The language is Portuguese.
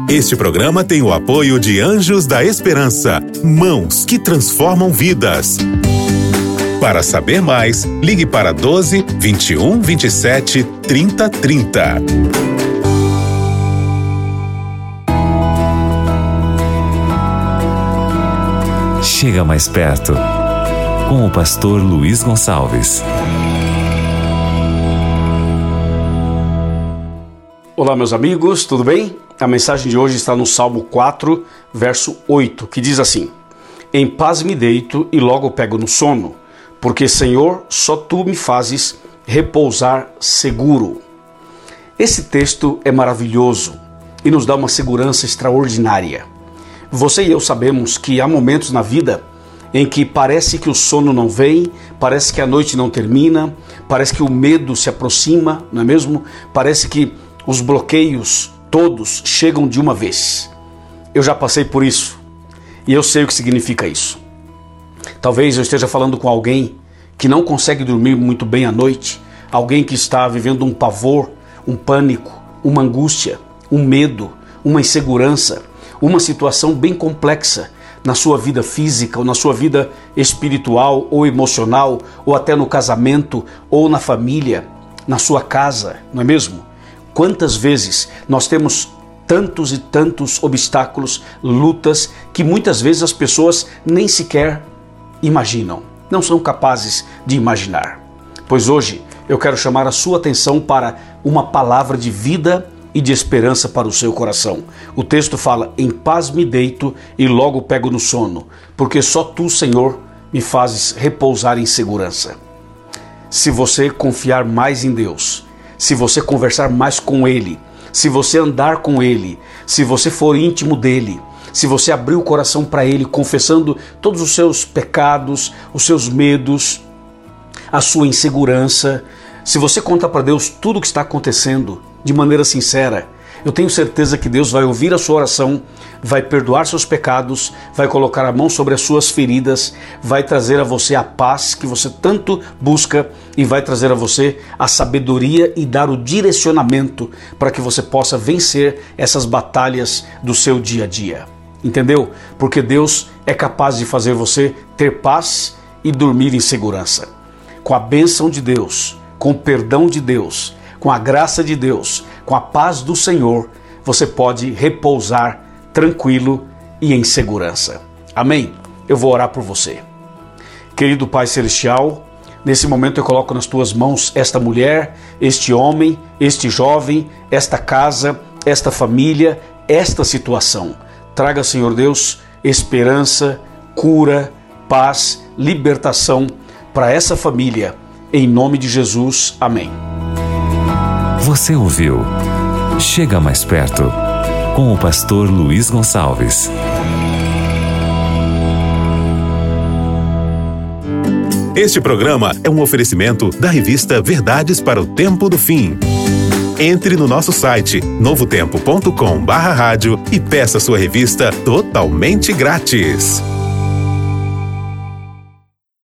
Este programa tem o apoio de Anjos da Esperança, mãos que transformam vidas. Para saber mais, ligue para 12 21 27 30 30. Chega mais perto, com o pastor Luiz Gonçalves. Olá, meus amigos, tudo bem? A mensagem de hoje está no Salmo 4, verso 8, que diz assim: Em paz me deito e logo pego no sono, porque, Senhor, só Tu me fazes repousar seguro. Esse texto é maravilhoso e nos dá uma segurança extraordinária. Você e eu sabemos que há momentos na vida em que parece que o sono não vem, parece que a noite não termina, parece que o medo se aproxima, não é mesmo? Parece que os bloqueios todos chegam de uma vez. Eu já passei por isso e eu sei o que significa isso. Talvez eu esteja falando com alguém que não consegue dormir muito bem à noite, alguém que está vivendo um pavor, um pânico, uma angústia, um medo, uma insegurança, uma situação bem complexa na sua vida física, ou na sua vida espiritual ou emocional, ou até no casamento, ou na família, na sua casa, não é mesmo? Quantas vezes nós temos tantos e tantos obstáculos, lutas, que muitas vezes as pessoas nem sequer imaginam, não são capazes de imaginar. Pois hoje eu quero chamar a sua atenção para uma palavra de vida e de esperança para o seu coração. O texto fala: em paz me deito e logo pego no sono, porque só Tu, Senhor, me fazes repousar em segurança. Se você confiar mais em Deus, se você conversar mais com Ele, se você andar com Ele, se você for íntimo dEle, se você abrir o coração para Ele, confessando todos os seus pecados, os seus medos, a sua insegurança, se você conta para Deus tudo o que está acontecendo de maneira sincera, eu tenho certeza que Deus vai ouvir a sua oração, vai perdoar seus pecados, vai colocar a mão sobre as suas feridas, vai trazer a você a paz que você tanto busca e vai trazer a você a sabedoria e dar o direcionamento para que você possa vencer essas batalhas do seu dia a dia. Entendeu? Porque Deus é capaz de fazer você ter paz e dormir em segurança. Com a bênção de Deus, com o perdão de Deus, com a graça de Deus, com a paz do Senhor, você pode repousar tranquilo e em segurança. Amém? Eu vou orar por você. Querido Pai Celestial, nesse momento eu coloco nas Tuas mãos esta mulher, este homem, este jovem, esta casa, esta família, esta situação. Traga, Senhor Deus, esperança, cura, paz, libertação para essa família. Em nome de Jesus, amém. Você ouviu Chega Mais Perto, com o pastor Luiz Gonçalves. Este programa é um oferecimento da revista Verdades para o Tempo do Fim. Entre no nosso site novotempo.com/rádio e peça sua revista totalmente grátis.